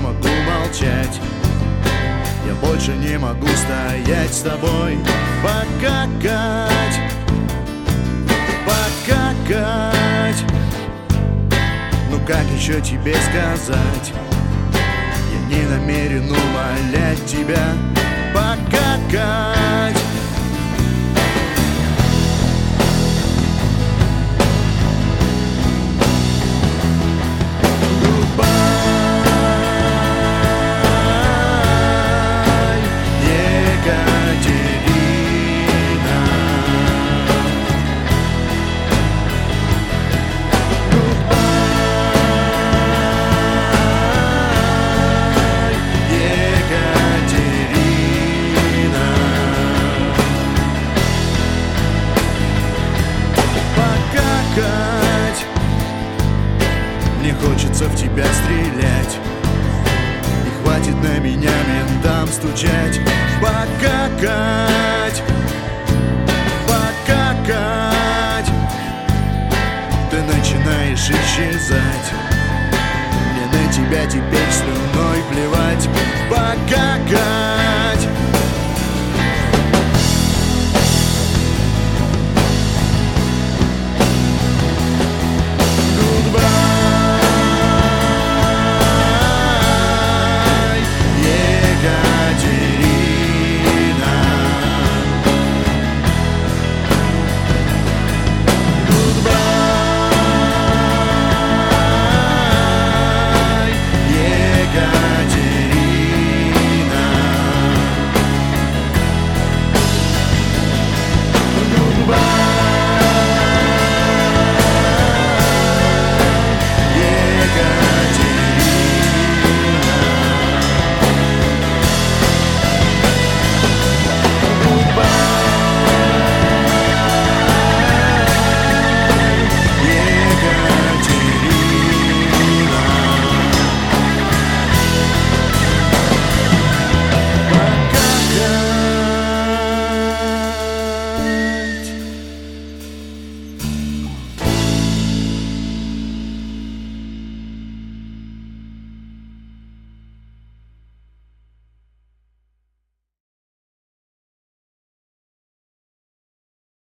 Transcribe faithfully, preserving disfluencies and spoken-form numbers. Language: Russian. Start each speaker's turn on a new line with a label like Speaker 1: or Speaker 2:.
Speaker 1: могу молчать. Я больше не могу стоять с тобой. Покакать, покакать. Ну как еще тебе сказать? Я не намерен умолять тебя покакать. Мне хочется в тебя стрелять, и хватит на меня ментам стучать. Покакать.